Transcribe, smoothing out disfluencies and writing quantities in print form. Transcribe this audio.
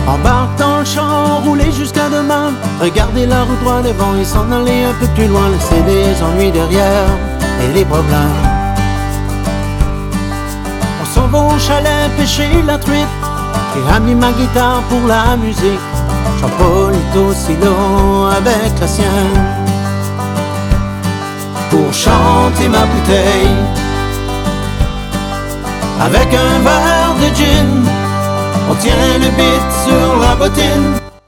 Embarque dans le champ, rouler jusqu'à demain. Regardez la route droit devant et s'en aller un peu plus loin. Laisser les ennuis derrière et les problèmes. On s'en va au chalet pêcher la truite. J'ai amené ma guitare pour la musique. Jean-Paul est au silo avec la sienne pour chanter ma bouteille avec un verre de gin. On tient le beat sur la bottine.